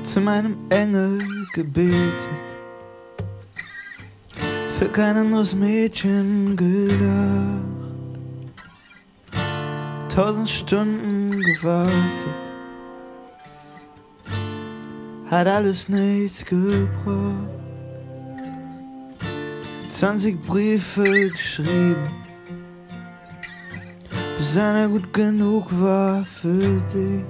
zu meinem Engel gebetet, für kein anderes Mädchen gedacht, 1000 Stunden gewartet, hat alles nichts gebracht. 20 Briefe geschrieben, bis einer gut genug war für dich.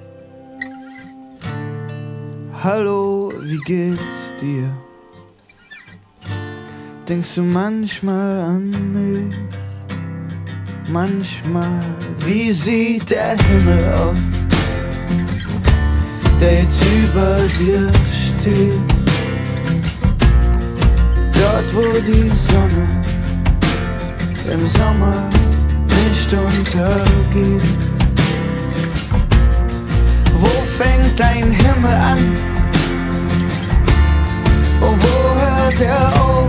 Hallo, wie geht's dir? Denkst du manchmal an mich? Manchmal, wie sieht der Himmel aus, der jetzt über dir steht? Dort, wo die Sonne im Sommer nicht untergeht. Wo fängt dein Himmel an? Und wo hört er auf?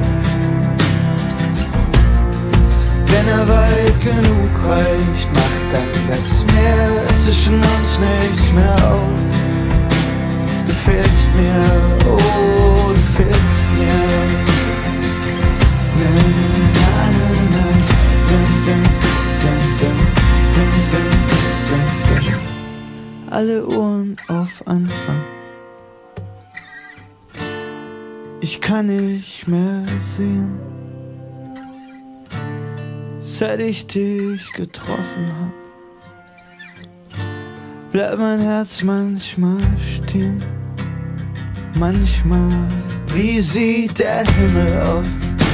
Wenn er weit genug reicht, macht dann das Meer zwischen uns nichts mehr aus. Du fehlst mir, oh, du fehlst mir. Na, na, na, na, dun, dun, dun, dun, dun, dun, dun, dun. Alle Uhren auf Anfang. Ich kann nicht mehr sehen, seit ich dich getroffen hab. Bleibt mein Herz manchmal stehen. Manchmal, wie sieht der Himmel aus,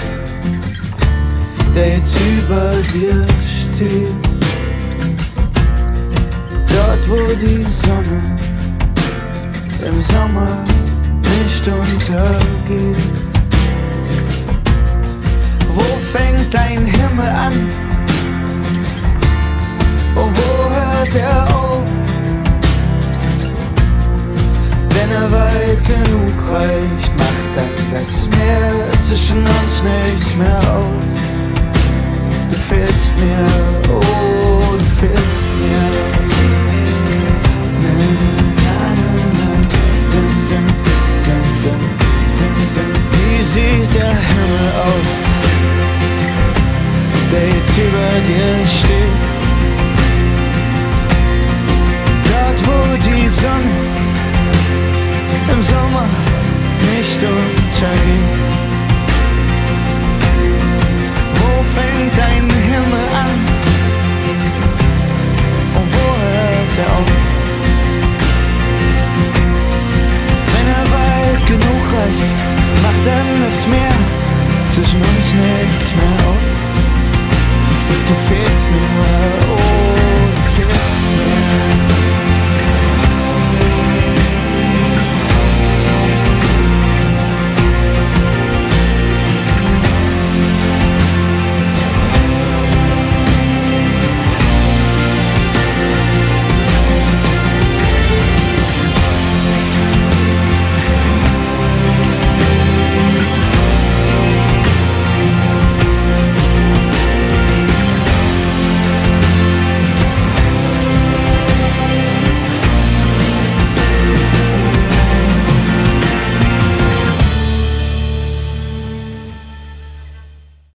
der jetzt über dir steht? Dort, wo die Sonne im Sommer nicht untergeht. Wo fängt dein Himmel an? Und wo hört er auf? Wenn er weit genug reicht, macht dann das Meer zwischen uns nichts mehr aus. Du fehlst mir, oh, du fehlst mir. Na, na, na, na, dun, dun, dun, dun, dun, dun. Wie sieht der Himmel aus, der jetzt über dir steht? Dort, wo die Sonne im Sommer nicht untergeht. Wo fängt dein Himmel an? Und wo hört er auf? Wenn er weit genug reicht, macht dann das Meer zwischen uns nichts mehr aus. Du fehlst mir.